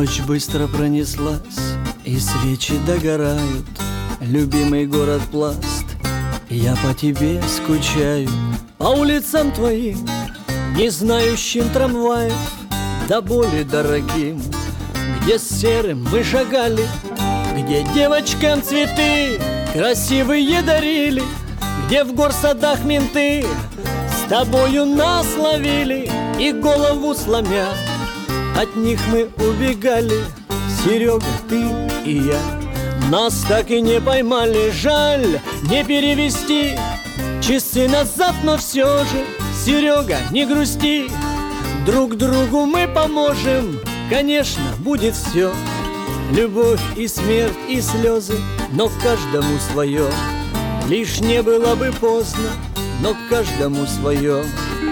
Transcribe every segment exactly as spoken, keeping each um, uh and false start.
Ночь быстро пронеслась, и свечи догорают. Любимый город Пласт, я по тебе скучаю. По улицам твоим, не знающим трамваев, до боли дорогим, где с серым мы шагали, где девочкам цветы красивые дарили, где в горсадах менты с тобою нас ловили, и голову сломя от них мы убегали. Серега, ты и я, нас так и не поймали. Жаль, не перевести часы назад, но все же, Серега, не грусти, друг другу мы поможем. Конечно, будет все, любовь и смерть и слезы, но каждому свое. Лишь не было бы поздно, но каждому свое.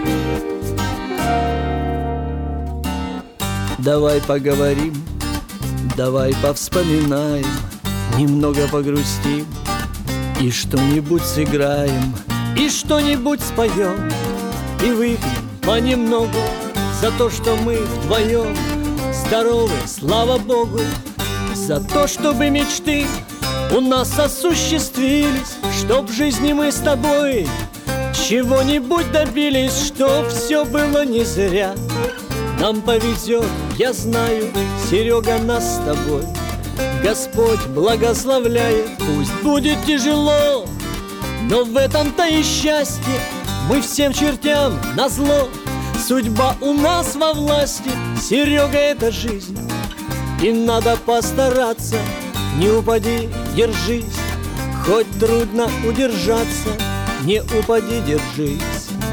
Давай поговорим, давай повспоминаем, немного погрустим, и что-нибудь сыграем, и что-нибудь споем, и выпьем понемногу за то, что мы вдвоем здоровы, слава Богу, за то, чтобы мечты у нас осуществились, чтоб в жизни мы с тобой чего-нибудь добились, чтоб все было не зря. Нам повезет, я знаю, Серега, нас с тобой Господь благословляет. Пусть будет тяжело, но в этом-то и счастье. Мы всем чертям назло, судьба у нас во власти. Серега, это жизнь, и надо постараться. Не упади, держись, хоть трудно удержаться. Не упади, держись.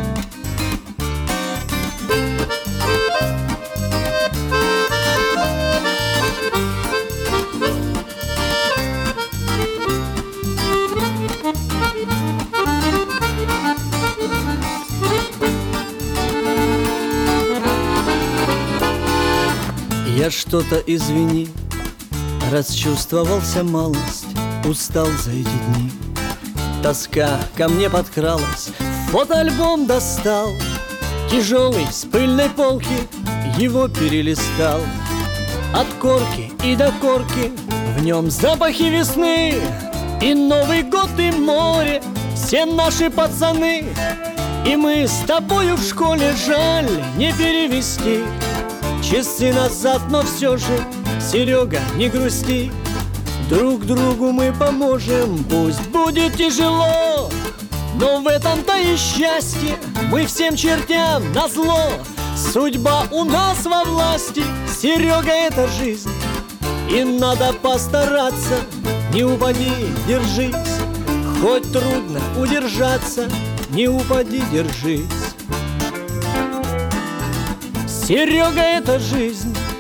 Я что-то, извини, расчувствовался малость, устал за эти дни. Тоска ко мне подкралась, фотоальбом достал, тяжелый, с пыльной полки, его перелистал. От корки и до корки в нем запахи весны, и Новый год, и море, все наши пацаны. И мы с тобою в школе, жаль не перевести часы назад, но все же, Серега, не грусти, друг другу мы поможем. Пусть будет тяжело, но в этом-то и счастье. Мы всем чертям назло, судьба у нас во власти. Серега, это жизнь, и надо постараться. Не упади, держись, хоть трудно удержаться. Не упади, держись. Серега, это жизнь,